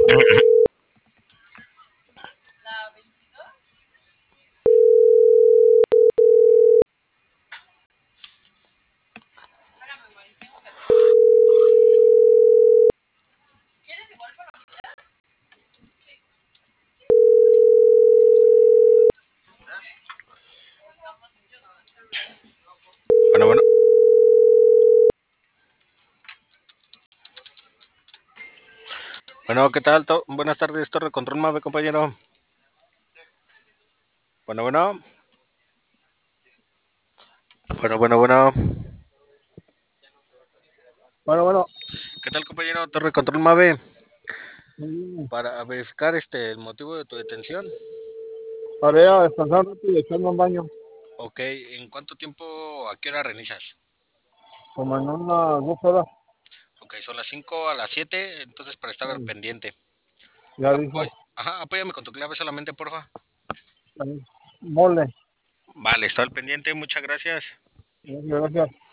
Bueno, bueno. Bueno, ¿qué tal? Buenas tardes, Torre Control Mave, compañero. Bueno, bueno. Bueno, bueno, bueno. Bueno, ¿Qué tal, compañero? Torre Control Mave. mm, Para verificar el motivo de tu detención. para ir a descansar rápido y echarme un baño, Ok, ¿en cuánto tiempo, a qué hora reinicias? como en unas 2 horas. Ok, son las 5 a las 7, entonces para estar al Mm, pendiente. Ya dijo, Ajá, apóyame con tu clave solamente, porfa. mole. Vale, está al pendiente, muchas gracias. Gracias.